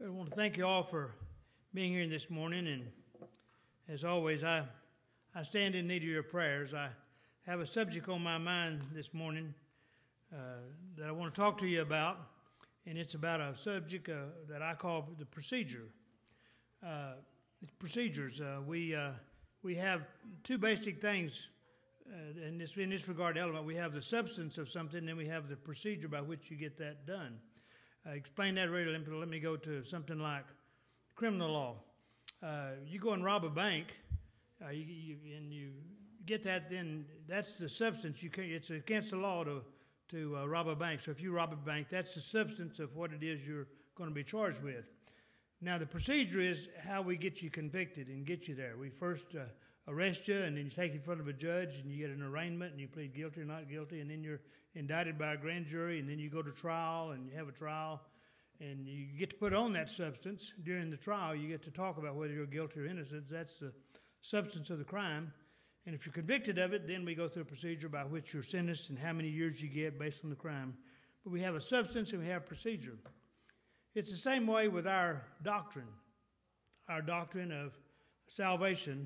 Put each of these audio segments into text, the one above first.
I want to thank you all for being here this morning, and as always, I stand in need of your prayers. I have a subject on my mind this morning that I want to talk to you about, and it's about a subject that I call the procedure. Procedures. We have two basic things in this regard element. We have the substance of something, and then we have the procedure by which you get that done. Explain that really. Let me go to something like criminal law. You go and rob a bank, and you get that. Then that's the substance. It's against the law to rob a bank. So if you rob a bank, that's the substance of what it is you're going to be charged with. Now the procedure is how we get you convicted and get you there. We first arrest you, and then you take you in front of a judge, and you get an arraignment, and you plead guilty or not guilty, and then you're indicted by a grand jury, and then you go to trial, and you have a trial, and you get to put on that substance. During the trial, you get to talk about whether you're guilty or innocent. That's the substance of the crime. And if you're convicted of it, then we go through a procedure by which you're sentenced and how many years you get based on the crime. But we have a substance and we have procedure. It's the same way with our doctrine of salvation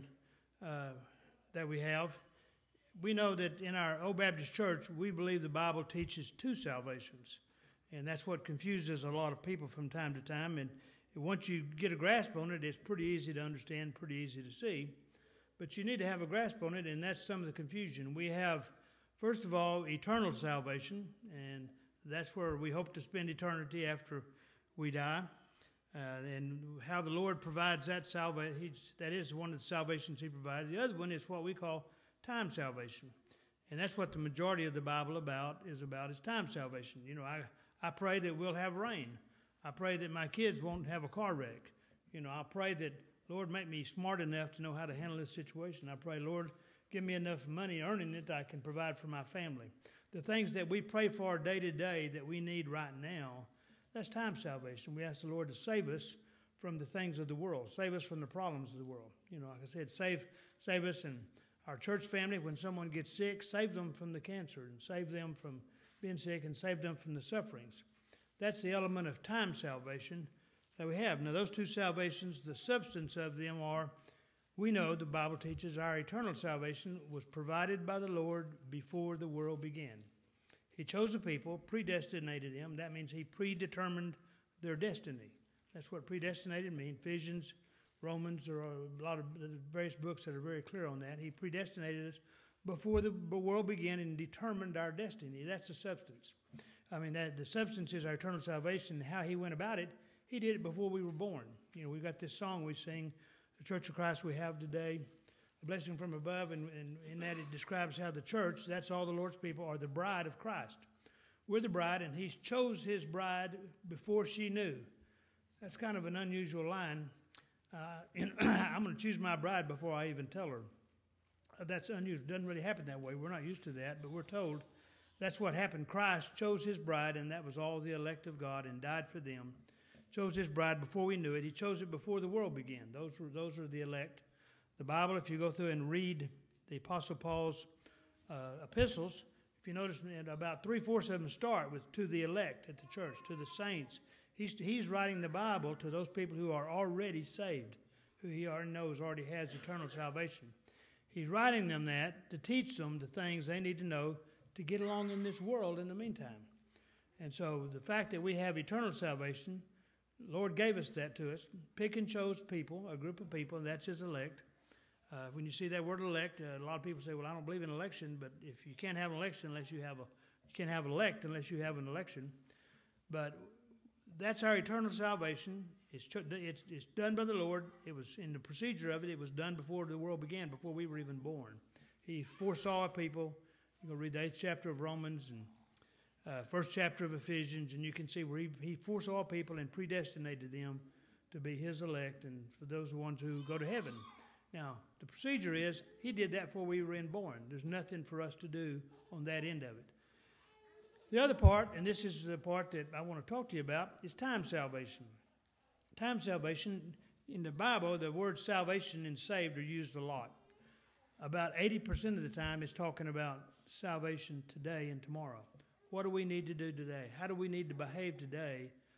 that we have. We know that in our Old Baptist Church, we believe the Bible teaches two salvations. And that's what confuses a lot of people from time to time. And once you get a grasp on it, it's pretty easy to understand, pretty easy to see. But you need to have a grasp on it, and that's some of the confusion. We have, first of all, eternal salvation, and that's where we hope to spend eternity after we die. And how the Lord provides that salvation, that is one of the salvations He provides. The other one is what we call time salvation. And that's what the majority of the Bible is time salvation. You know, I pray that we'll have rain. I pray that my kids won't have a car wreck. You know, I pray that, Lord, make me smart enough to know how to handle this situation. I pray, Lord, give me enough money earning it that I can provide for my family. The things that we pray for day to day that we need right now, that's time salvation. We ask the Lord to save us from the things of the world, save us from the problems of the world. You know, like I said, save us and our church family when someone gets sick, save them from the cancer and save them from being sick and save them from the sufferings. That's the element of time salvation that we have. Now, those two salvations, the substance of them are, we know the Bible teaches our eternal salvation was provided by the Lord before the world began. He chose a people, predestinated them. That means He predetermined their destiny. That's what predestinated means. Ephesians, Romans, there are a lot of various books that are very clear on that. He predestinated us before the world began and determined our destiny. That's the substance. I mean, the substance is our eternal salvation. How He went about it, He did it before we were born. You know, we've got this song we sing, the Church of Christ we have today, a blessing from above, and in that it describes how the church, that's all the Lord's people, are the bride of Christ. We're the bride, and He chose His bride before she knew. That's kind of an unusual line. I'm going to choose my bride before I even tell her. That's unusual. It doesn't really happen that way. We're not used to that, but we're told that's what happened. Christ chose His bride, and that was all the elect of God, and died for them. Chose His bride before we knew it. He chose it before the world began. Those are the elect. The Bible, if you go through and read the Apostle Paul's epistles, if you notice about 3/4 of them start with to the elect at the church, to the saints. He's writing the Bible to those people who are already saved, who He already knows already has eternal salvation. He's writing them that to teach them the things they need to know to get along in this world in the meantime. And so the fact that we have eternal salvation, the Lord gave us that to us. Pick and chose people, a group of people, and that's His elect. When you see that word elect, a lot of people say, well, I don't believe in election, but if you can't have an election unless you can't have elect unless you have an election. But that's our eternal salvation. It's done by the Lord. It was in the procedure of it. It was done before the world began, before we were even born. He foresaw people. You can read the 8th chapter of Romans and 1st chapter of Ephesians, and you can see where he foresaw people and predestinated them to be His elect and for those ones who go to heaven. Now, the procedure is He did that before we were born. There's nothing for us to do on that end of it. The other part, and this is the part that I want to talk to you about, is time salvation. Time salvation, in the Bible, the words salvation and saved are used a lot. About 80% of the time it's talking about salvation today and tomorrow. What do we need to do today? How do we need to behave today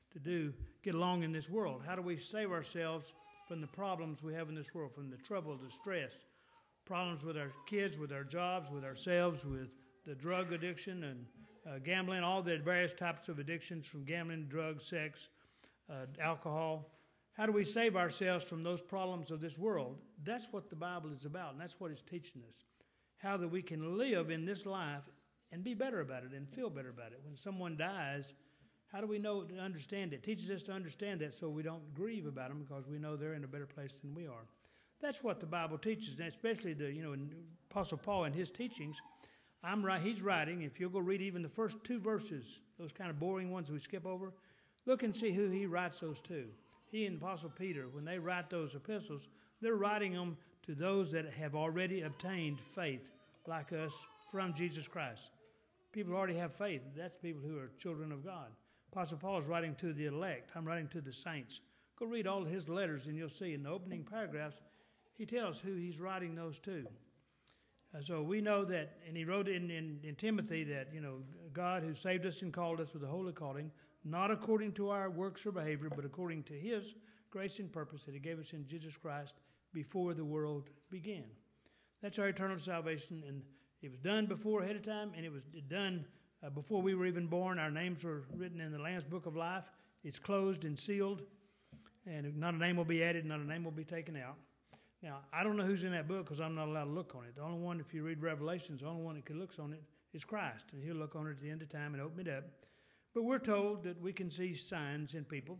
to get along in this world? How do we save ourselves from the problems we have in this world, from the trouble, the stress, problems with our kids, with our jobs, with ourselves, with the drug addiction and gambling, all the various types of addictions from gambling, drugs, sex, alcohol. How do we save ourselves from those problems of this world? That's what the Bible is about, and that's what it's teaching us. How that we can live in this life and be better about it and feel better about it. When someone dies, how do we know to understand it? It teaches us to understand that so we don't grieve about them because we know they're in a better place than we are. That's what the Bible teaches, and especially Apostle Paul in his teachings. He's writing, if you'll go read even the first 2 verses, those kind of boring ones we skip over, look and see who he writes those to. He and Apostle Peter, when they write those epistles, they're writing them to those that have already obtained faith, like us, from Jesus Christ. People who already have faith, that's people who are children of God. Apostle Paul is writing to the elect. I'm writing to the saints. Go read all of his letters, and you'll see in the opening paragraphs, he tells who he's writing those to. So we know that, and he wrote in Timothy that, God who saved us and called us with a holy calling, not according to our works or behavior, but according to his grace and purpose that he gave us in Jesus Christ before the world began. That's our eternal salvation, and it was done before ahead of time, and it was done before we were even born. Our names were written in the Lamb's Book of Life. It's closed and sealed, and not a name will be added, not a name will be taken out. Now, I don't know who's in that book because I'm not allowed to look on it. The only one, if you read Revelations, the only one that can look on it is Christ, and he'll look on it at the end of time and open it up. But we're told that we can see signs in people.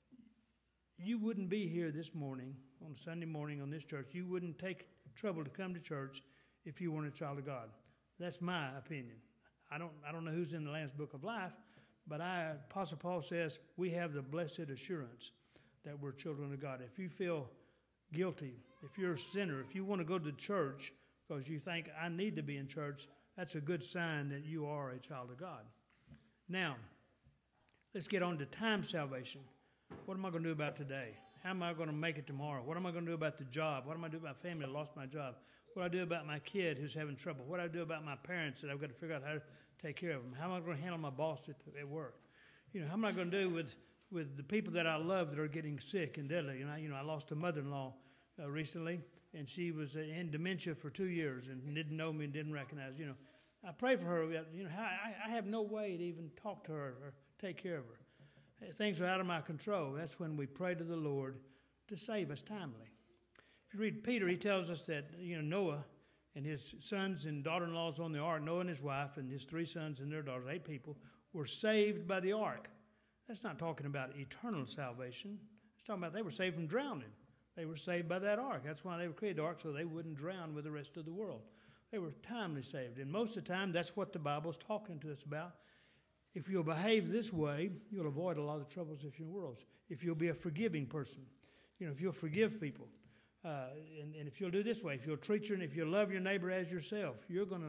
You wouldn't be here this morning, on Sunday morning on this church. You wouldn't take trouble to come to church if you weren't a child of God. That's my opinion. I don't know who's in the Lamb's Book of Life, but Apostle Paul says we have the blessed assurance that we're children of God. If you feel guilty, if you're a sinner, if you want to go to church because you think I need to be in church, that's a good sign that you are a child of God. Now, let's get on to time salvation. What am I going to do about today? How am I going to make it tomorrow? What am I going to do about the job? What am I going to do about my family that lost my job? What do I do about my kid who's having trouble? What do I do about my parents that I've got to figure out how to take care of them? How am I going to handle my boss at work? How am I going to do with the people that I love that are getting sick and deadly? I lost a mother-in-law recently, and she was in dementia for 2 years and didn't know me and didn't recognize. I pray for her. I have no way to even talk to her or take care of her. Things are out of my control. That's when we pray to the Lord to save us timely. If you read Peter, he tells us that Noah and his sons and daughter-in-laws on the ark, Noah and his wife and his 3 sons and their daughters, 8 people, were saved by the ark. That's not talking about eternal salvation. It's talking about they were saved from drowning. They were saved by that ark. That's why they were created, the ark, so they wouldn't drown with the rest of the world. They were timely saved. And most of the time, that's what the Bible's talking to us about. If you'll behave this way, you'll avoid a lot of the troubles of your world. If you'll be a forgiving person, if you'll forgive people, and if you'll do this way, if you'll if you'll love your neighbor as yourself,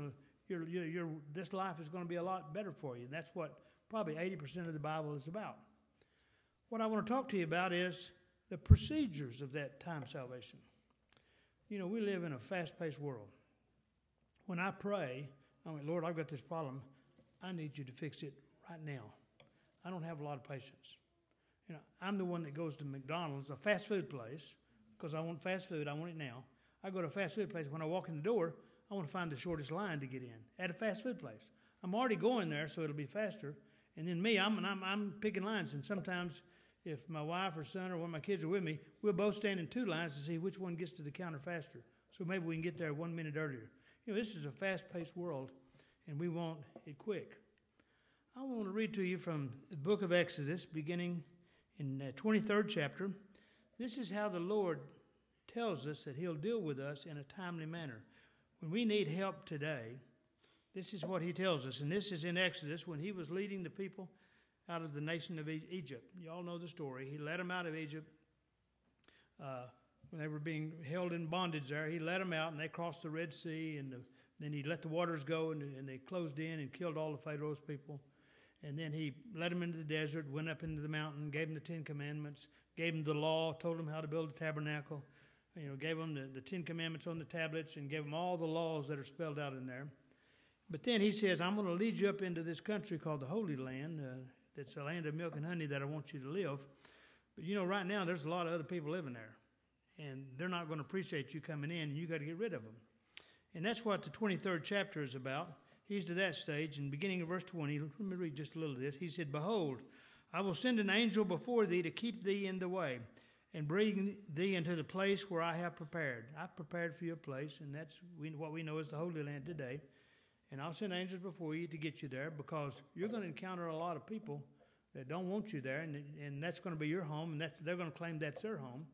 this life is going to be a lot better for you. And that's what probably 80% of the Bible is about. What I want to talk to you about is the procedures of that time salvation. We live in a fast-paced world. When I pray, Lord, I've got this problem. I need you to fix it right now. I don't have a lot of patience. I'm the one that goes to McDonald's, a fast food place, because I want fast food. I want it now. I go to a fast food place. When I walk in the door, I want to find the shortest line to get in at a fast food place. I'm already going there, so it'll be faster. And then me, I'm picking lines. And sometimes if my wife or son or one of my kids are with me, we'll both stand in 2 lines to see which one gets to the counter faster. So maybe we can get there 1 minute earlier. This is a fast-paced world, and we want it quick. I want to read to you from the book of Exodus, beginning in the 23rd chapter. This is how the Lord tells us that he'll deal with us in a timely manner. When we need help today, this is what he tells us. And this is in Exodus when he was leading the people out of the nation of Egypt. You all know the story. He led them out of Egypt when they were being held in bondage there. He led them out, and they crossed the Red Sea, and then he let the waters go, and they closed in and killed all of Pharaoh's people. And then he led them into the desert, went up into the mountain, gave them the 10 Commandments, gave them the law, told them how to build a tabernacle, gave them the 10 Commandments on the tablets, and gave them all the laws that are spelled out in there. But then he says, I'm going to lead you up into this country called the Holy Land, that's a land of milk and honey that I want you to live. But right now there's a lot of other people living there, and they're not going to appreciate you coming in, and you got to get rid of them. And that's what the 23rd chapter is about. He's to that stage, and beginning of verse 20, let me read just a little of this. He said, "Behold, I will send an angel before thee to keep thee in the way, and bring thee into the place where I have prepared." I've prepared for you a place, and that's what we know as the Holy Land today. And I'll send angels before you to get you there, because you're going to encounter a lot of people that don't want you there, and that's going to be your home, and they're going to claim that's their home.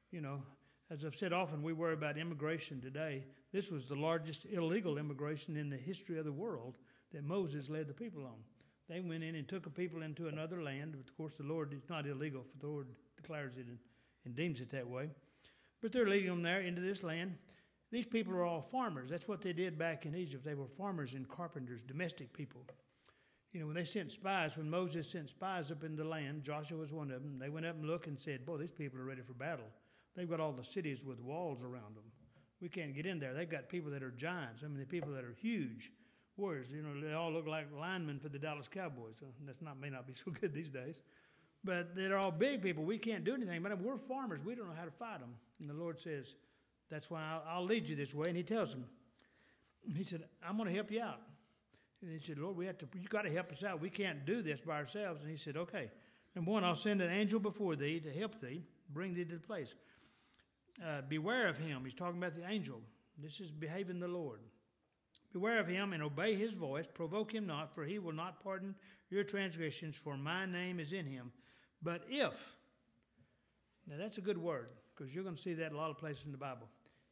As I've said often, we worry about immigration today. This was the largest illegal immigration in the history of the world that Moses led the people on. They went in and took the people into another land. But of course, the Lord, it's not illegal, for the Lord declares it and deems it that way. But they're leading them there into this land. These people are all farmers. That's what they did back in Egypt. They were farmers and carpenters, domestic people. When they sent spies, when Moses sent spies up in the land, Joshua was one of them, they went up and looked and said, "Boy, these people are ready for battle. They've got all the cities with walls around them. We can't get in there. They've got people that are giants. I mean, the people that are huge warriors. They all look like linemen for the Dallas Cowboys. So may not be so good these days. But they're all big people. We can't do anything. But we're farmers. We don't know how to fight them." And the Lord says, "That's why I'll lead you this way." And he tells them, he said, "I'm going to help you out." And he said, "Lord, you got to help us out. We can't do this by ourselves." And he said, "Okay. Number one, I'll send an angel before thee to help thee, bring thee to the place. Beware of him." He's talking about the angel. This is behaving the Lord. "Beware of him and obey his voice. Provoke him not, for he will not pardon your transgressions, for my name is in him. But if," now that's a good word, because you're going to see that a lot of places in the Bible.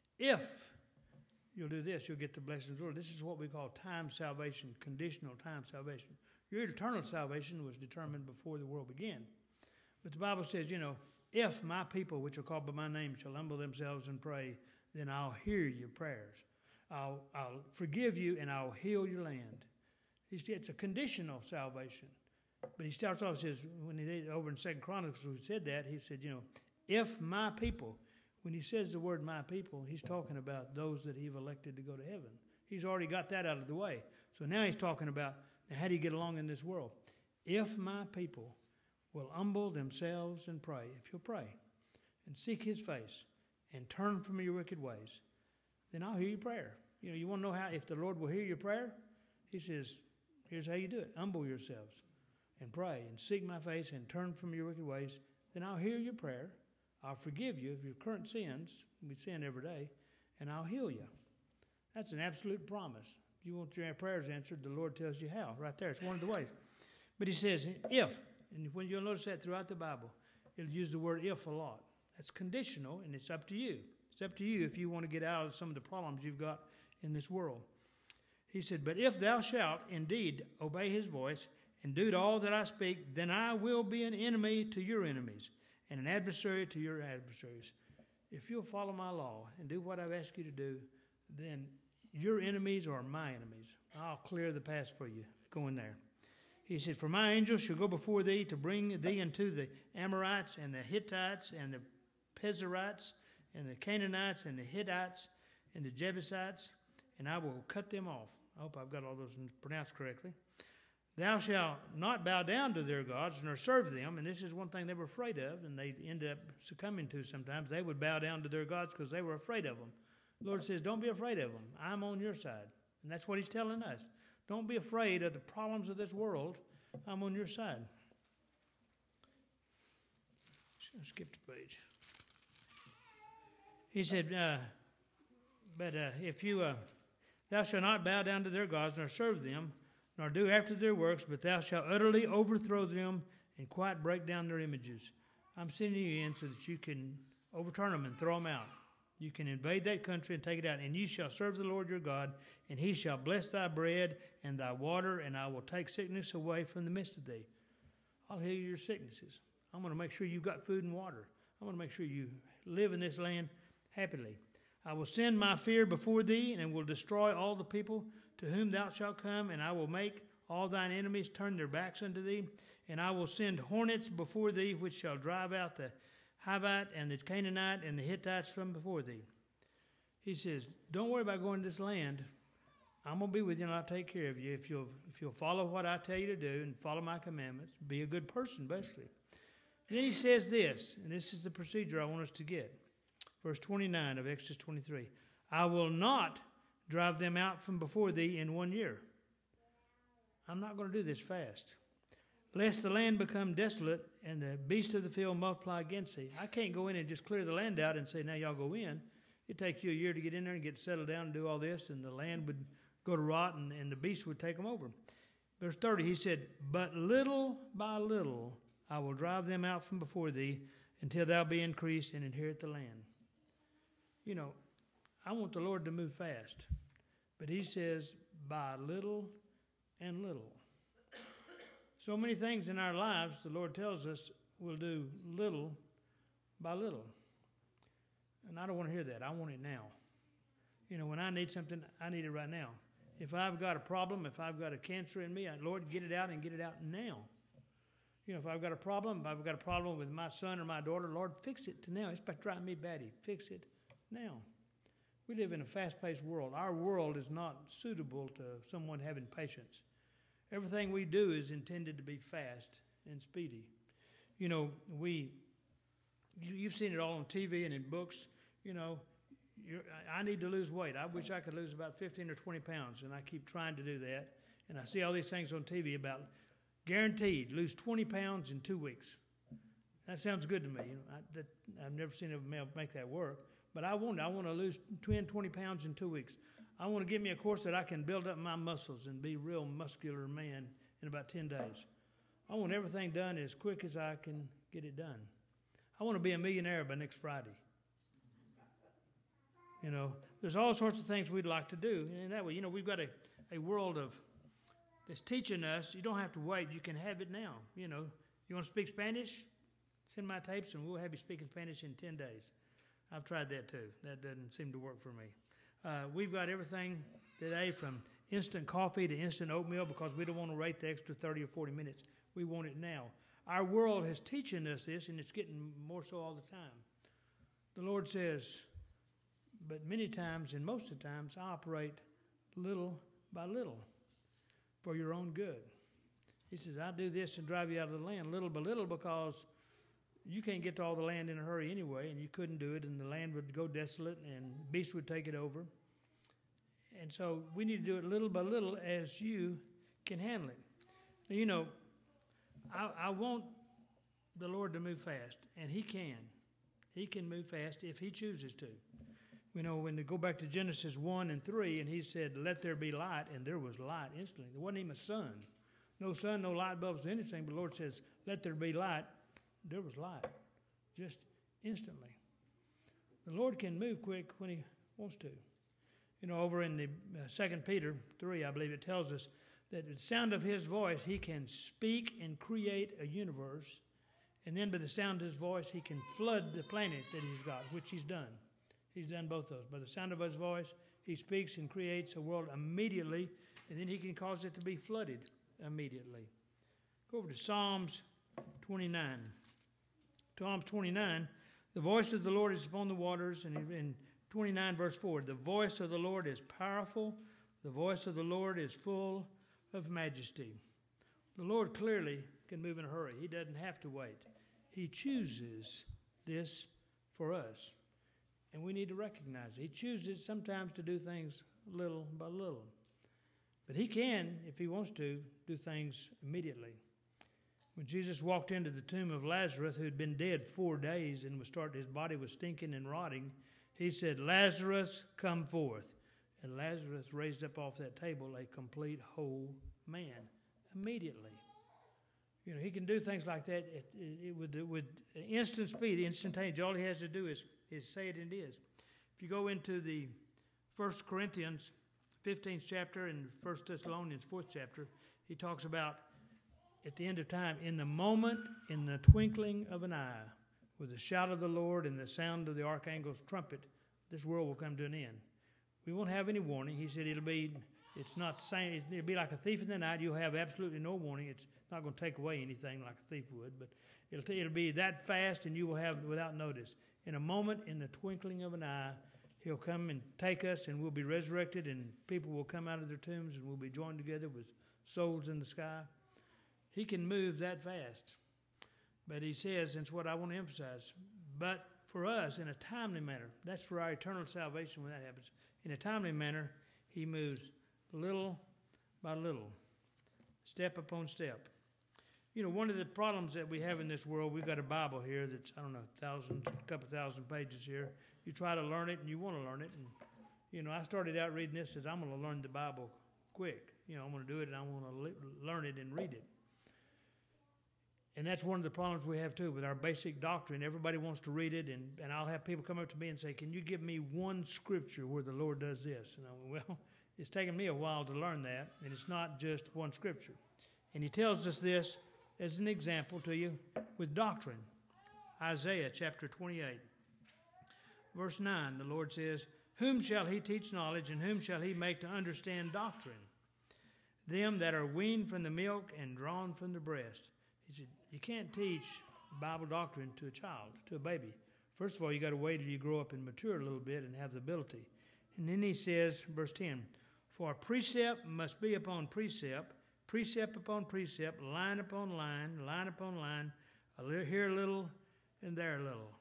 "If you'll do this, you'll get the blessings of the Lord." This is what we call time salvation, conditional time salvation. Your eternal salvation was determined before the world began. But the Bible says, "If my people, which are called by my name, shall humble themselves and pray, then I'll hear your prayers. I'll forgive you, and I'll heal your land." It's a conditional salvation. But he starts off, says, when he did over in 2 Chronicles, who said that, he said, "If my people," when he says the word "my people," he's talking about those that he've elected to go to heaven. He's already got that out of the way. So now he's talking about, now how do you get along in this world? "If my people will humble themselves and pray," if you'll pray and seek his face and turn from your wicked ways, then I'll hear your prayer. You want to know if the Lord will hear your prayer? He says, here's how you do it. Humble yourselves and pray and seek my face and turn from your wicked ways. Then I'll hear your prayer. I'll forgive you of your current sins. We sin every day. And I'll heal you. That's an absolute promise. If you want your prayers answered, the Lord tells you how. Right there. It's one of the ways. But he says, if. And when you'll notice that throughout the Bible, it'll use the word "if" a lot. That's conditional, and it's up to you. It's up to you if you want to get out of some of the problems you've got in this world. He said, "But if thou shalt indeed obey his voice and do all that I speak, then I will be an enemy to your enemies and an adversary to your adversaries." If you'll follow my law and do what I've asked you to do, then your enemies are my enemies. I'll clear the path for you going there. He said, "For my angels shall go before thee to bring thee into the Amorites and the Hittites and the Perizzites and the Canaanites and the Hittites and the Jebusites, and I will cut them off." I hope I've got all those pronounced correctly. "Thou shalt not bow down to their gods nor serve them." And this is one thing they were afraid of, and they end up succumbing to sometimes. They would bow down to their gods because they were afraid of them. The Lord says, don't be afraid of them. I'm on your side. And that's what he's telling us. Don't be afraid of the problems of this world. I'm on your side. Skip the page. He said, "But if you, thou shalt not bow down to their gods, nor serve them, nor do after their works, but thou shalt utterly overthrow them and quite break down their images." I'm sending you in so that you can overturn them and throw them out. You can invade that country and take it out. "And you shall serve the Lord your God, and he shall bless thy bread and thy water, and I will take sickness away from the midst of thee." I'll heal your sicknesses. I'm going to make sure you've got food and water. I'm going to make sure you live in this land happily. "I will send my fear before thee, and will destroy all the people to whom thou shalt come, and I will make all thine enemies turn their backs unto thee. And I will send hornets before thee, which shall drive out the Hivite and the Canaanite and the Hittites from before thee." He says, don't worry about going to this land I'm going to be with you and I'll take care of you if you'll follow what I tell you to do and follow my commandments. Be a good person, basically. And then he says this, and this is the procedure I want us to get. Verse 29 of Exodus 23. I will not drive them out from before thee in 1 year. I'm not going to do this fast. Lest the land become desolate and the beasts of the field multiply against thee. I can't go in and just clear the land out and say, now y'all go in. It'd take you a year to get in there and get settled down and do all this, and the land would go to rot and the beasts would take them over. Verse 30, he said, but little by little I will drive them out from before thee until thou be increased and inherit the land. You know, I want the Lord to move fast, but he says by little and little. So many things in our lives, the Lord tells us we'll do little by little. And I don't want to hear that. I want it now. You know, when I need something, I need it right now. If I've got a problem, if I've got a cancer in me, Lord, get it out and get it out now. You know, if I've got a problem with my son or my daughter, Lord, fix it to now. It's about driving me batty. Fix it now. We live in a fast-paced world. Our world is not suitable to someone having patience. Everything we do is intended to be fast and speedy. You know, you've seen it all on TV and in books. You know, I need to lose weight. I wish I could lose about 15 or 20 pounds, and I keep trying to do that. And I see all these things on TV about guaranteed lose 20 pounds in 2 weeks. That sounds good to me. You know, I've never seen a male make that work, but I want to lose 10, 20 pounds in 2 weeks. I want to give me a course that I can build up my muscles and be a real muscular man in about 10 days. I want everything done as quick as I can get it done. I want to be a millionaire by next Friday. You know, there's all sorts of things we'd like to do. And that way, you know, we've got a world that's teaching us, you don't have to wait, you can have it now. You know, you want to speak Spanish? Send my tapes and we'll have you speaking Spanish in 10 days. I've tried that too. That doesn't seem to work for me. We've got everything today from instant coffee to instant oatmeal because we don't want to wait the extra 30 or 40 minutes. We want it now. Our world is teaching us this, and it's getting more so all the time. The Lord says, but many times and most of the times, I operate little by little for your own good. He says, I do this and drive you out of the land little by little because you can't get to all the land in a hurry anyway, and you couldn't do it, and the land would go desolate, and beasts would take it over. And so we need to do it little by little as you can handle it. Now, you know, I want the Lord to move fast, and He can. He can move fast if He chooses to. You know, when they go back to Genesis 1 and 3, and He said, let there be light, and there was light instantly. There wasn't even a sun. No sun, no light bulbs, anything, but the Lord says, let there be light. There was light, just instantly. The Lord can move quick when He wants to. You know, over in the 2 Peter 3, I believe it tells us that at the sound of His voice, He can speak and create a universe, and then by the sound of His voice, He can flood the planet that He's got, which He's done. He's done both those. By the sound of His voice, He speaks and creates a world immediately, and then He can cause it to be flooded immediately. Go over to Psalms 29. Psalms 29, the voice of the Lord is upon the waters, and in 29 verse 4, the voice of the Lord is powerful, the voice of the Lord is full of majesty. The Lord clearly can move in a hurry. He doesn't have to wait. He chooses this for us, and we need to recognize it. He chooses sometimes to do things little by little, but He can, if He wants to, do things immediately. When Jesus walked into the tomb of Lazarus, who had been dead 4 days and his body was stinking and rotting, He said, Lazarus, come forth. And Lazarus raised up off that table a complete whole man immediately. You know, He can do things like that with instant speed, instantaneous. All He has to do is say it and it is. If you go into the 1 Corinthians 15th chapter and 1 Thessalonians 4th chapter, he talks about at the end of time, in the moment, in the twinkling of an eye, with the shout of the Lord and the sound of the archangel's trumpet, this world will come to an end. We won't have any warning. He said it'll be like a thief in the night. You'll have absolutely no warning. It's not going to take away anything like a thief would, but it'll be that fast and you will have it without notice. In a moment, in the twinkling of an eye, He'll come and take us, and we'll be resurrected, and people will come out of their tombs, and we'll be joined together with souls in the sky. He can move that fast. But he says, and it's what I want to emphasize, but for us, in a timely manner, that's for our eternal salvation when that happens. In a timely manner, he moves little by little, step upon step. You know, one of the problems that we have in this world, we've got a Bible here that's, I don't know, a couple thousand pages here. You try to learn it and you want to learn it. And, you know, I started out reading this as I'm going to learn the Bible quick. You know, I'm going to do it and I want to learn it and read it. And that's one of the problems we have, too, with our basic doctrine. Everybody wants to read it, and I'll have people come up to me and say, can you give me one scripture where the Lord does this? And I went, well, it's taken me a while to learn that, and it's not just one scripture. And he tells us this as an example to you with doctrine. Isaiah chapter 28, verse 9, the Lord says, whom shall he teach knowledge, and whom shall he make to understand doctrine? Them that are weaned from the milk and drawn from the breast. He said, you can't teach Bible doctrine to a child, to a baby. First of all, you got to wait till you grow up and mature a little bit and have the ability. And then he says, verse 10, for precept must be upon precept, precept upon precept, line upon line, line upon line, here a little and there a little.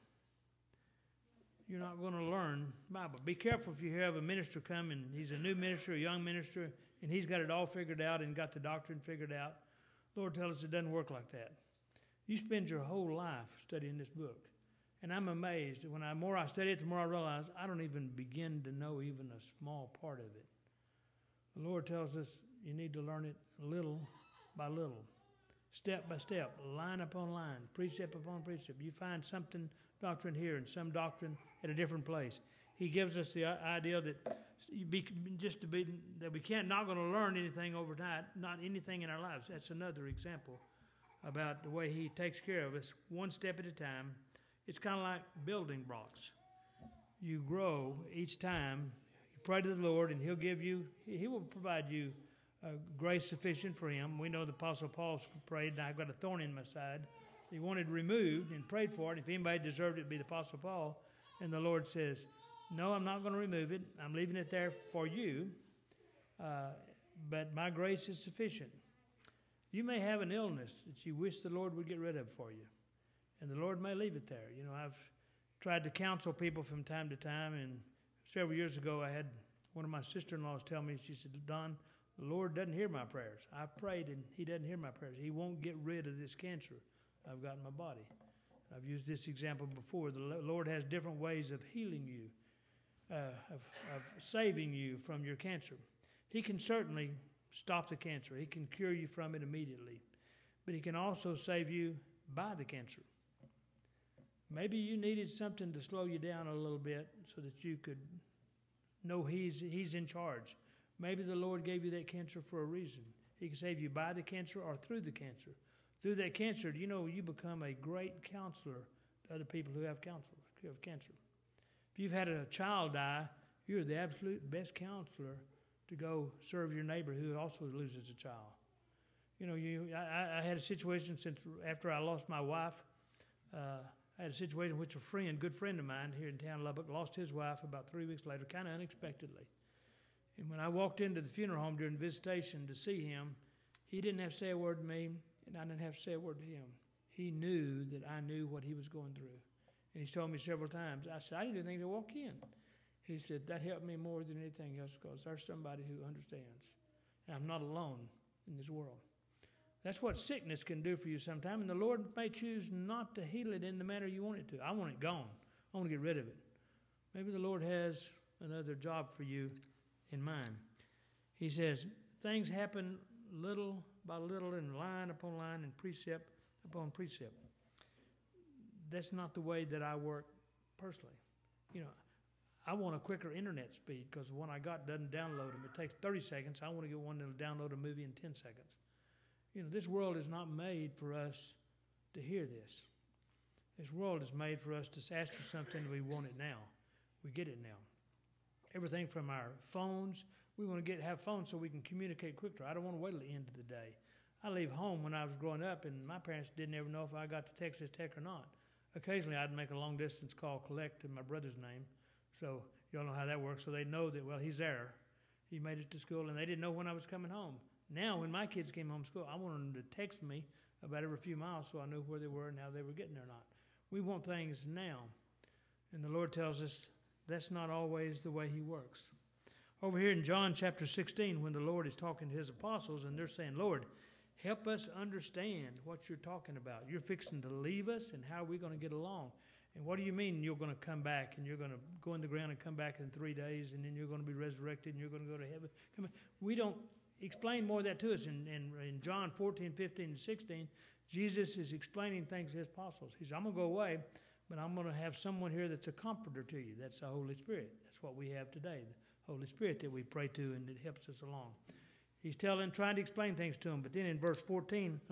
You're not going to learn Bible. Be careful if you have a minister come and he's a new minister, a young minister, and he's got it all figured out and got the doctrine figured out. Lord tells us it doesn't work like that. You spend your whole life studying this book. And I'm amazed that the more I study it, the more I realize I don't even begin to know even a small part of it. The Lord tells us you need to learn it little by little, step by step, line upon line, precept upon precept. You find something, doctrine here and some doctrine at a different place. He gives us the idea that that we not going to learn anything overnight, not anything in our lives. That's another example about the way he takes care of us, one step at a time. It's kind of like building blocks. You grow each time. You pray to the Lord, and he will provide you grace sufficient for him. We know the Apostle Paul prayed, and I've got a thorn in my side. He wanted removed and prayed for it. If anybody deserved it, it'd be the Apostle Paul. And the Lord says, no, I'm not going to remove it. I'm leaving it there for you, but my grace is sufficient. You may have an illness that you wish the Lord would get rid of for you, and the Lord may leave it there. You know, I've tried to counsel people from time to time, and several years ago I had one of my sister-in-laws tell me, she said, Don, the Lord doesn't hear my prayers. I've prayed, and he doesn't hear my prayers. He won't get rid of this cancer I've got in my body. I've used this example before. The Lord has different ways of healing you. Of saving you from your cancer. He can certainly stop the cancer. He can cure you from it immediately. But he can also save you by the cancer. Maybe you needed something to slow you down a little bit so that you could know he's in charge. Maybe the Lord gave you that cancer for a reason. He can save you by the cancer or through the cancer. Through that cancer, you become a great counselor to other people who have cancer. If you've had a child die, you're the absolute best counselor to go serve your neighbor who also loses a child. I had a situation after I lost my wife. I had a situation in which a good friend of mine here in town, Lubbock, lost his wife about 3 weeks later, kind of unexpectedly. And when I walked into the funeral home during visitation to see him, he didn't have to say a word to me, and I didn't have to say a word to him. He knew that I knew what he was going through. And he's told me several times. I said, I didn't do anything to walk in. He said, that helped me more than anything else because there's somebody who understands. And I'm not alone in this world. That's what sickness can do for you sometime. And the Lord may choose not to heal it in the manner you want it to. I want it gone. I want to get rid of it. Maybe the Lord has another job for you in mind. He says, things happen little by little and line upon line and precept upon precept. That's not the way that I work personally. I want a quicker internet speed because the one I got doesn't download them. It takes 30 seconds. I want to get one that'll download a movie in 10 seconds. This world is not made for us to hear this. This world is made for us to ask for something, we want it now. We get it now. Everything from our phones, we want to have phones so we can communicate quicker. I don't want to wait till the end of the day. I leave home when I was growing up, and my parents didn't ever know if I got to Texas Tech or not. Occasionally, I'd make a long-distance call, collect in my brother's name, So y'all know how that works. So they know that, well, he's there. He made it to school, and they didn't know when I was coming home. Now, when my kids came home from school, I wanted them to text me about every few miles so I knew where they were and how they were getting there or not. We want things now. And the Lord tells us that's not always the way he works. Over here in John chapter 16, when the Lord is talking to his apostles, and they're saying, Lord, help us understand what you're talking about. You're fixing to leave us, and how are we going to get along? And what do you mean you're going to come back, and you're going to go in the ground and come back in 3 days, and then you're going to be resurrected, and you're going to go to heaven? We don't explain more of that to us. In John 14, 15, and 16, Jesus is explaining things to his apostles. He says, I'm going to go away, but I'm going to have someone here that's a comforter to you. That's the Holy Spirit. That's what we have today, the Holy Spirit that we pray to, and it helps us along. He's trying to explain things to them. But then in verse 12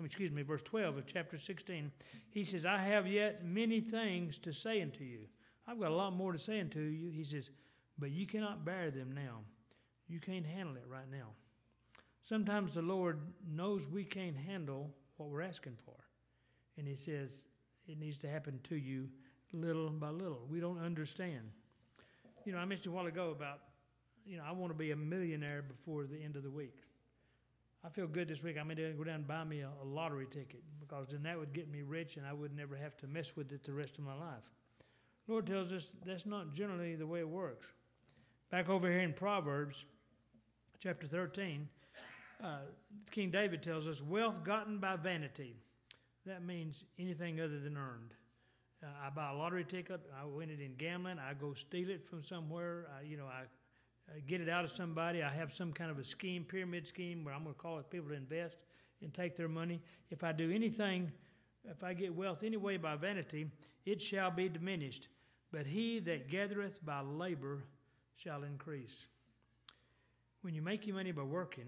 of chapter 16, he says, I have yet many things to say unto you. I've got a lot more to say unto you. He says, but you cannot bear them now. You can't handle it right now. Sometimes the Lord knows we can't handle what we're asking for. And he says, it needs to happen to you little by little. We don't understand. I mentioned a while ago about, I want to be a millionaire before the end of the week. I feel good this week. I'm going to go down and buy me a lottery ticket, because then that would get me rich and I would never have to mess with it the rest of my life. Lord tells us that's not generally the way it works. Back over here in Proverbs chapter 13, King David tells us, wealth gotten by vanity. That means anything other than earned. I buy a lottery ticket, I win it in gambling, I go steal it from somewhere, I get it out of somebody, I have some kind of a scheme, pyramid scheme, where I'm going to call it people to invest and take their money. If I do anything, if I get wealth any way by vanity, it shall be diminished. But he that gathereth by labor shall increase. When you make your money by working,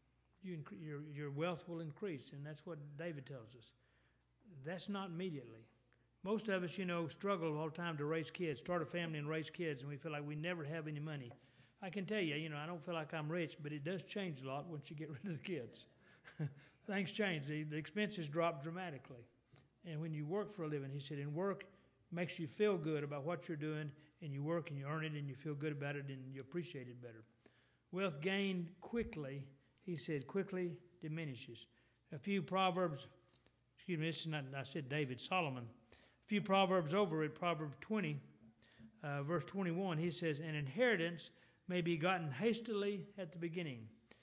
your wealth will increase, and that's what David tells us. That's not immediately. Most of us, struggle all the time to raise kids, start a family and raise kids, and we feel like we never have any money. I can tell you, I don't feel like I'm rich, but it does change a lot once you get rid of the kids. Things change. The expenses drop dramatically. And when you work for a living, he said, and work makes you feel good about what you're doing, and you work and you earn it and you feel good about it and you appreciate it better. Wealth gained quickly, he said, quickly diminishes. A few Proverbs, this is not, I said David, Solomon. A few Proverbs over at Proverbs 20, verse 21, he says, an inheritance may be gotten hastily at the beginning.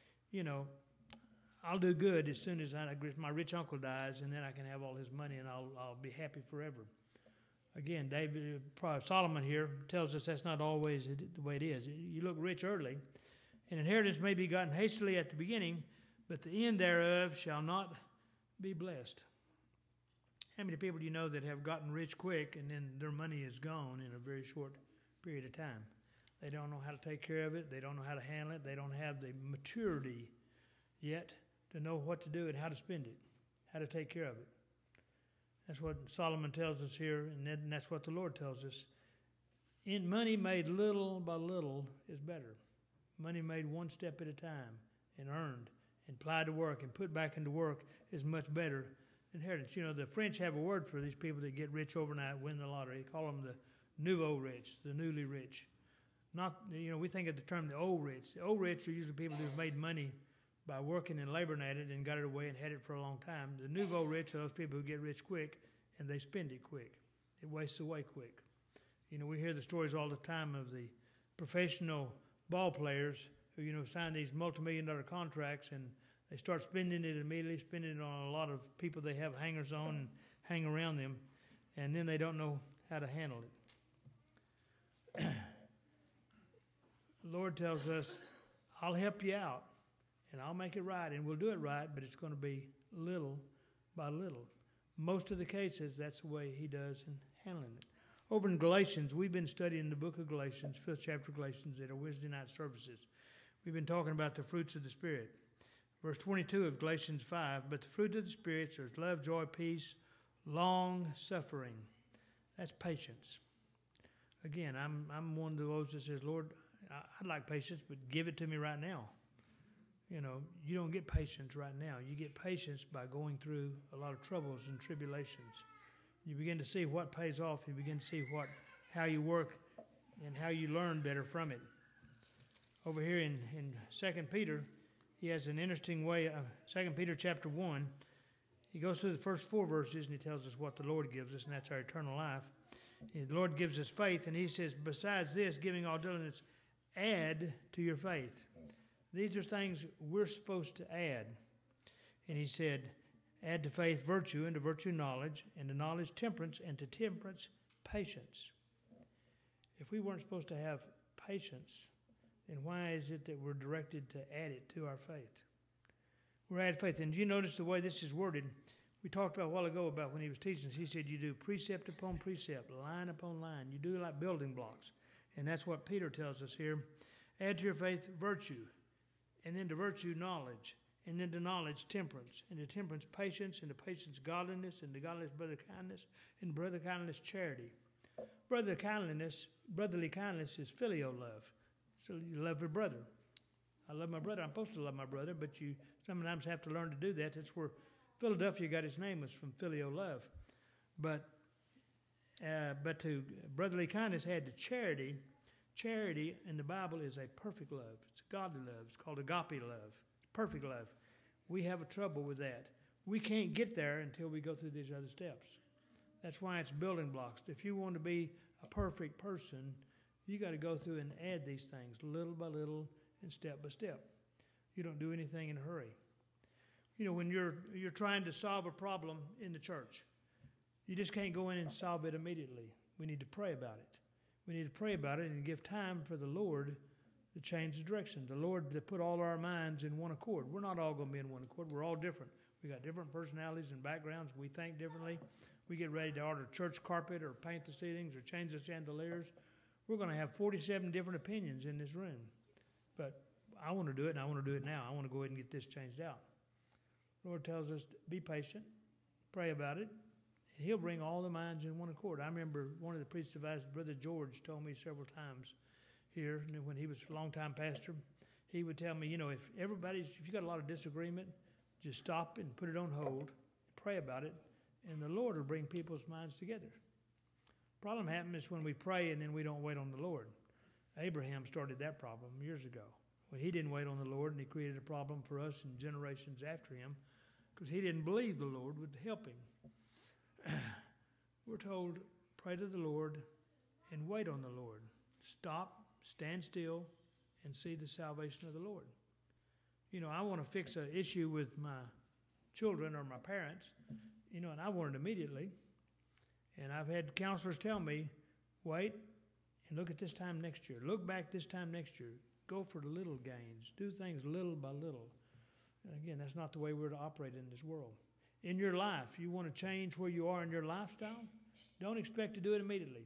I'll do good as soon as my rich uncle dies, and then I can have all his money and I'll be happy forever. Again, Solomon here tells us that's not always the way it is. You look rich early. An inheritance may be gotten hastily at the beginning, but the end thereof shall not be blessed. How many people do you know that have gotten rich quick and then their money is gone in a very short period of time? They don't know how to take care of it. They don't know how to handle it. They don't have the maturity yet to know what to do and how to spend it, how to take care of it. That's what Solomon tells us here, and that's what the Lord tells us. Money made little by little is better. Money made one step at a time and earned and applied to work and put back into work is much better than inheritance. The French have a word for these people that get rich overnight, win the lottery. They call them the nouveau rich, the newly rich. Not, we think of the term the old rich. The old rich are usually people who've made money by working and laboring at it and got it away and had it for a long time. The nouveau rich are those people who get rich quick and they spend it quick. It wastes away quick. We hear the stories all the time of the professional ball players who, sign these multi-million-dollar contracts and they start spending it immediately, spending it on a lot of people they have hangers on and hang around them, and then they don't know how to handle it. The Lord tells us, I'll help you out, and I'll make it right, and we'll do it right, but it's going to be little by little. Most of the cases, that's the way he does in handling it. Over in Galatians, we've been studying the book of Galatians, 5th chapter of Galatians, at our Wednesday night services. We've been talking about the fruits of the Spirit. Verse 22 of Galatians 5, but the fruit of the Spirit is love, joy, peace, long-suffering. That's patience. Again, I'm one of those that says, Lord, I'd like patience, but give it to me right now. You don't get patience right now. You get patience by going through a lot of troubles and tribulations. You begin to see what pays off. You begin to see how you work and how you learn better from it. Over here in 2 Peter, he has an interesting way. 2 Peter chapter 1, he goes through the first 4 verses and he tells us what the Lord gives us, and that's our eternal life. The Lord gives us faith, and he says, besides this, giving all diligence, add to your faith. These are things we're supposed to add. And he said, add to faith virtue, and to virtue knowledge, and to knowledge temperance, and to temperance patience. If we weren't supposed to have patience, then why is it that we're directed to add it to our faith? We're add faith. And you notice the way this is worded? We talked about a while ago about when he was teaching us. He said you do precept upon precept, line upon line. You do it like building blocks. And that's what Peter tells us here. Add to your faith virtue, and then to virtue knowledge, and then to knowledge temperance, and to temperance patience, and to patience godliness, and to godliness brotherly kindness, and brotherly kindness charity. Brotherly kindness is filial love. So you love your brother. I love my brother. I'm supposed to love my brother, but you sometimes have to learn to do that. That's where Philadelphia got its name, was from filial love. But to brotherly kindness had to charity. Charity in the Bible is a perfect love. It's a godly love. It's called agape love. Perfect love. We have a trouble with that. We can't get there until we go through these other steps. That's why it's building blocks. If you want to be a perfect person, you got to go through and add these things little by little and step by step. You don't do anything in a hurry. You know, when you're trying to solve a problem in the church, you just can't go in and solve it immediately. We need to pray about it. We need to pray about it and give time for the Lord to change the direction. The Lord to put all our minds in one accord. We're not all going to be in one accord. We're all different. We got different personalities and backgrounds. We think differently. We get ready to order church carpet or paint the ceilings or change the chandeliers. We're going to have 47 different opinions in this room. But I want to do it, and I want to do it now. I want to go ahead and get this changed out. The Lord tells us to be patient, pray about it, and he'll bring all the minds in one accord. I remember one of the priest's advisors, Brother George, told me several times here, when he was a long-time pastor, he would tell me, you know, if you got a lot of disagreement, just stop and put it on hold, pray about it, and the Lord will bring people's minds together. Problem happens when we pray and then we don't wait on the Lord. Abraham started that problem years ago. When he didn't wait on the Lord, and he created a problem for us and generations after him because he didn't believe the Lord would help him. We're told, pray to the Lord and wait on the Lord. Stop, stand still, and see the salvation of the Lord. You know, I want to fix an issue with my children or my parents, you know, and I want it immediately. And I've had counselors tell me, wait and look at this time next year. Look back this time next year. Go for the little gains. Do things little by little. And again, that's not the way we're to operate in this world. In your life, you want to change where you are in your lifestyle, don't expect to do it immediately.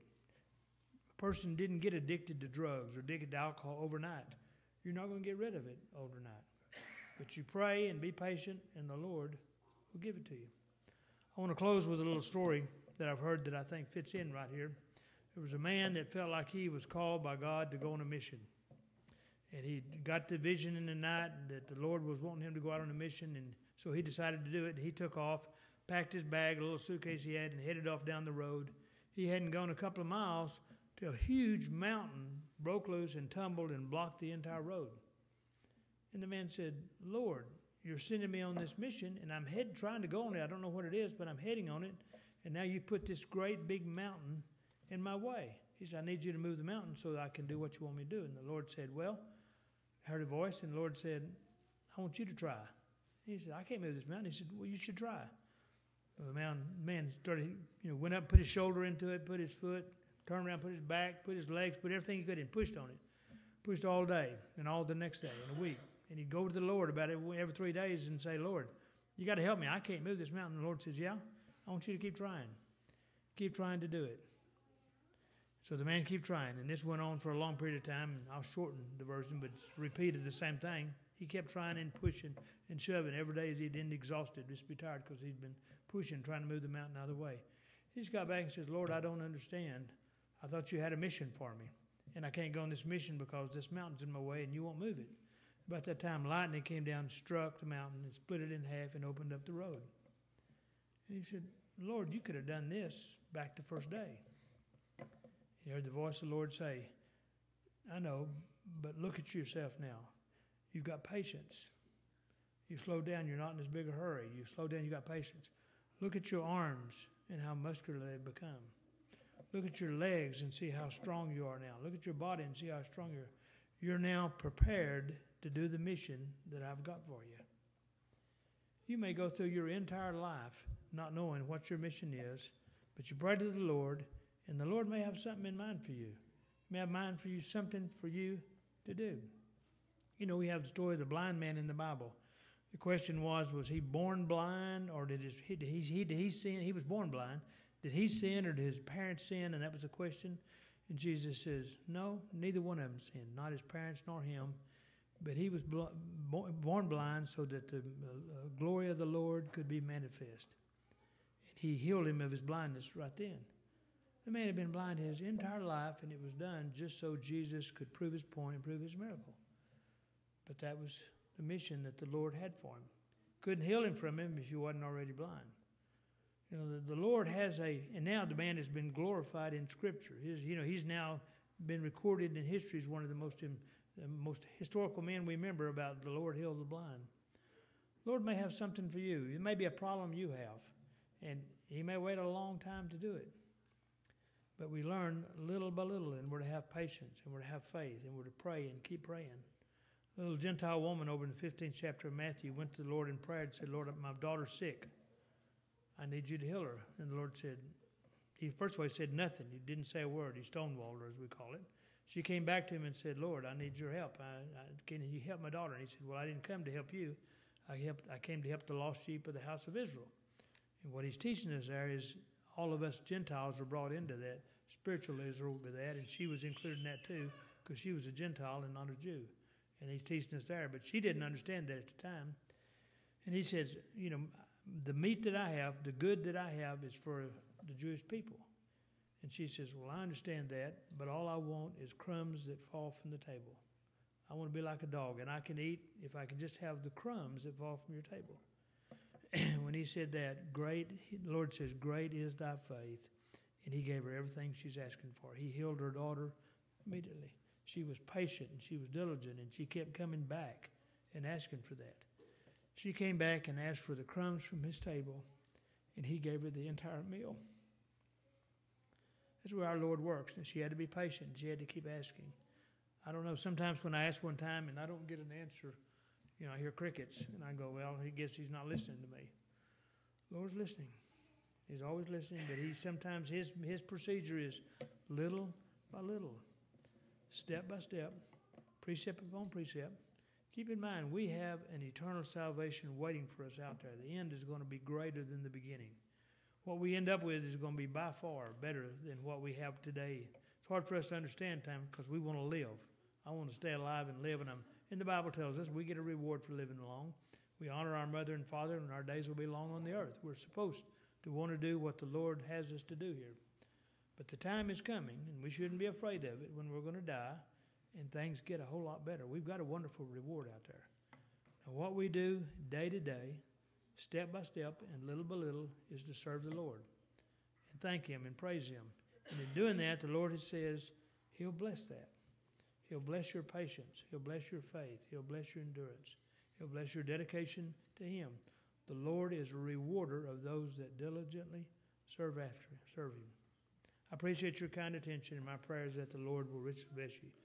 A person didn't get addicted to drugs or addicted to alcohol overnight. You're not going to get rid of it overnight. But you pray and be patient, and the Lord will give it to you. I want to close with a little story that I've heard that I think fits in right here. There was a man that felt like he was called by God to go on a mission. And he got the vision in the night that the Lord was wanting him to go out on a mission, and so he decided to do it. He took off, packed his bag, a little suitcase he had, and headed off down the road. He hadn't gone a couple of miles till a huge mountain broke loose and tumbled and blocked the entire road. And the man said, Lord, you're sending me on this mission, and I'm trying to go on it. I don't know what it is, but I'm heading on it. And now you put this great big mountain in my way. He said, I need you to move the mountain so that I can do what you want me to do. And the Lord said, well, I heard a voice, and the Lord said, I want you to try. He said, I can't move this mountain. He said, well, you should try. The man started, went up, put his shoulder into it, put his foot, turned around, put his back, put his legs, put everything he could and pushed on it. Pushed all day and all the next day and a week. And he'd go to the Lord about it every 3 days and say, Lord, you got to help me. I can't move this mountain. And the Lord says, yeah, I want you to keep trying. Keep trying to do it. So the man kept trying, and this went on for a long period of time, and I'll shorten the version, but it's repeated the same thing. He kept trying and pushing and shoving every day as he'd been exhausted, just be tired because he'd been pushing, trying to move the mountain out of the way. He just got back and says, Lord, I don't understand. I thought you had a mission for me, and I can't go on this mission because this mountain's in my way and you won't move it. About that time, lightning came down, struck the mountain, and split it in half and opened up the road. And he said, Lord, you could have done this back the first day. He heard the voice of the Lord say, I know, but look at yourself now. You've got patience. You slow down, you're not in as big a hurry. You slow down, you got patience. Look at your arms and how muscular they've become. Look at your legs and see how strong you are now. Look at your body and see how strong you are. You're now prepared to do the mission that I've got for you. You may go through your entire life not knowing what your mission is, but you pray to the Lord, and the Lord may have something in mind for you. He may have in mind for you something for you to do. You know, we have the story of the blind man in the Bible. The question was he born blind, or did he sin? He was born blind. Did he sin, or did his parents sin? And that was the question. And Jesus says, no, neither one of them sinned, not his parents nor him. But he was born blind so that the glory of the Lord could be manifest. And he healed him of his blindness right then. The man had been blind his entire life, and it was done just so Jesus could prove his point and prove his miracle. But that was the mission that the Lord had for him. Couldn't heal him from him if he wasn't already blind. You know, the Lord has and now the man has been glorified in Scripture. He's now been recorded in history as one of the most historical men we remember about the Lord healed the blind. The Lord may have something for you. It may be a problem you have, and He may wait a long time to do it. But we learn little by little, and we're to have patience, and we're to have faith, and we're to pray and keep praying. A little Gentile woman over in the 15th chapter of Matthew went to the Lord in prayer and said, Lord, my daughter's sick. I need you to heal her. And the Lord said, first of all, he said nothing. He didn't say a word. He stonewalled her, as we call it. She came back to him and said, Lord, I need your help. Can you help my daughter? And he said, well, I didn't come to help you. I came to help the lost sheep of the house of Israel. And what he's teaching us there is all of us Gentiles are brought into that. Spiritual Israel with that, and she was included in that too, because she was a Gentile and not a Jew. And he's teaching us there. But she didn't understand that at the time. And he says, the meat that I have, the good that I have is for the Jewish people. And she says, well, I understand that, but all I want is crumbs that fall from the table. I want to be like a dog, and I can eat if I can just have the crumbs that fall from your table. When he said that, the Lord says, great is thy faith. And he gave her everything she's asking for. He healed her daughter immediately. She was patient, and she was diligent, and she kept coming back and asking for that. She came back and asked for the crumbs from his table, and he gave her the entire meal. That's where our Lord works, and she had to be patient. She had to keep asking. I don't know, sometimes when I ask one time and I don't get an answer, I hear crickets, and I go, well, he guess he's not listening to me. The Lord's listening. He's always listening, but sometimes his procedure is little by little, step by step, precept upon precept. Keep in mind, we have an eternal salvation waiting for us out there. The end is going to be greater than the beginning. What we end up with is going to be by far better than what we have today. It's hard for us to understand time because we want to live. I want to stay alive and live, and the Bible tells us we get a reward for living long. We honor our mother and father, and our days will be long on the earth. We're supposed to want to do what the Lord has us to do here. But the time is coming, and we shouldn't be afraid of it, when we're going to die and things get a whole lot better. We've got a wonderful reward out there. And what we do day to day, step by step, and little by little, is to serve the Lord and thank Him and praise Him. And in doing that, the Lord says He'll bless that. He'll bless your patience. He'll bless your faith. He'll bless your endurance. He'll bless your dedication to Him. The Lord is a rewarder of those that diligently serve Him. I appreciate your kind attention, and my prayer is that the Lord will richly bless you.